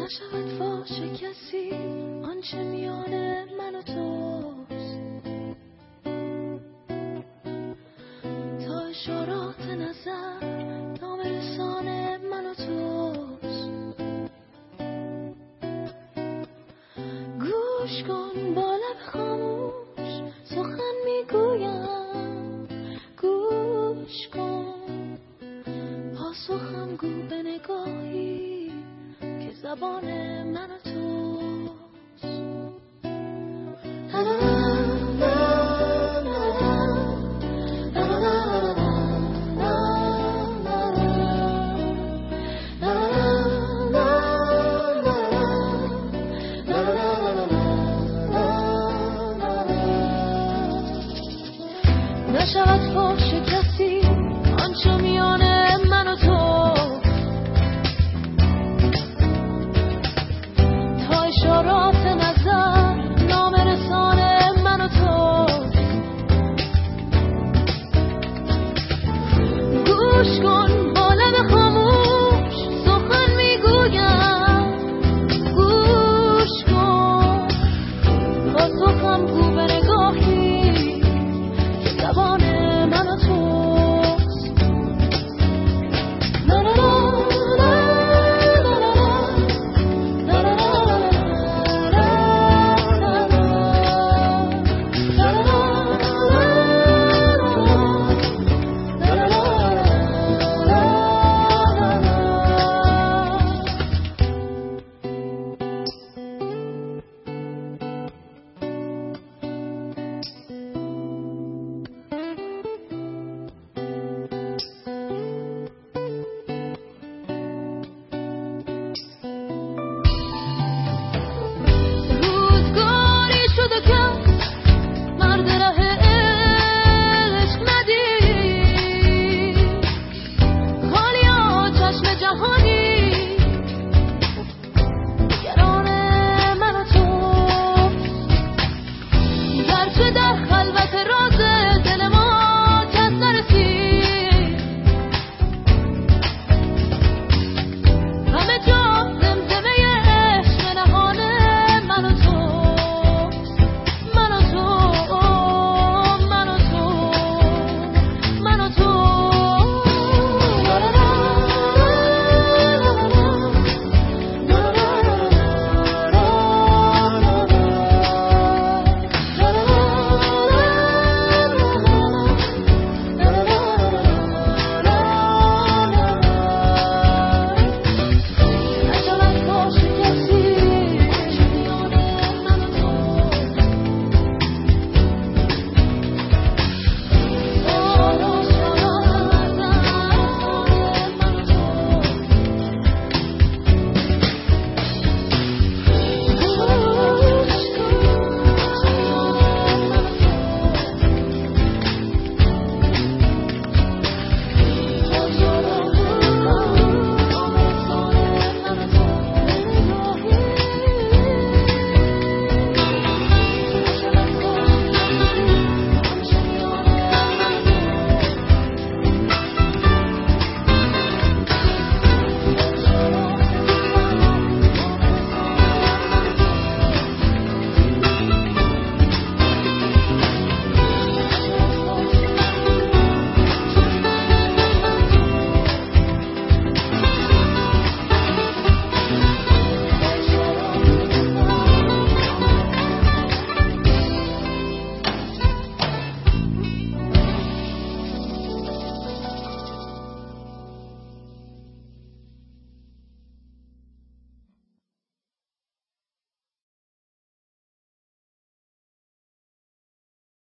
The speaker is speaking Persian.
نشود فاش کسی آنچه میان من و توست، تا اشارات نظر نام رسان من و توست. گوش کن با لب خاموش سخن میگویم، گوش کن پاسخم گو به نگاهی که زبان من و توست. نشود فاش کسی آنچه میان من و تو، تا اشارات نظر نام رسان من و تو. گوش کن